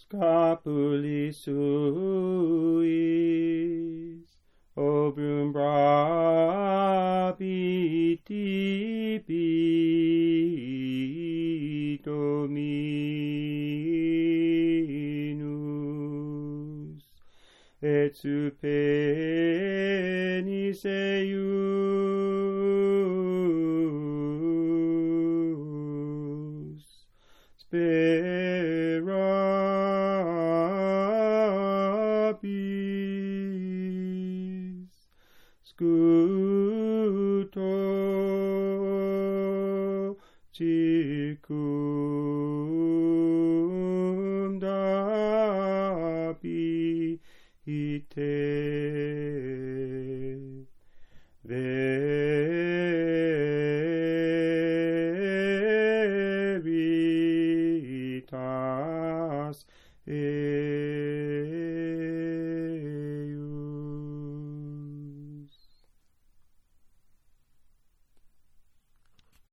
Scapuli suis, obrum bravi tibi Dominus, et supernis eius, sperabis, scuto circum dabite, veritas